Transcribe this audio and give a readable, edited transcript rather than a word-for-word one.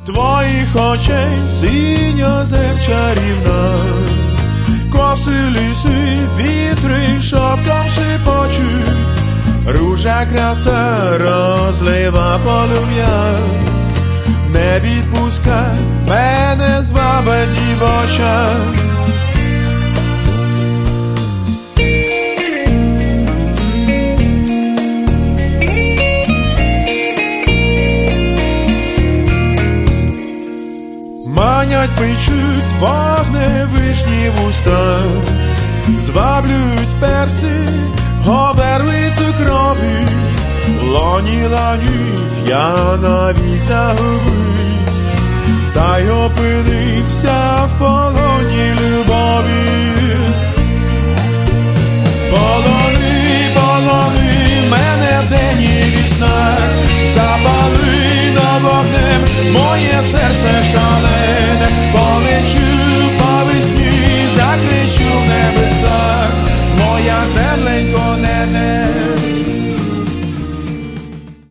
Твоїх очей синьо-зелень чарівна, коси ліси, вітри шовком шепочуть, ружа краса розлива полум'я. Не відпускай мене, зваба дівоча. Манять, печуть вогневишні вуста, зваблюють перси, говерлицю крові. Лоні ланів я навіть загубився, та й опинився в полоні любові. Полони, полони мене вдень і весна, запали на вогнем моє серце шале.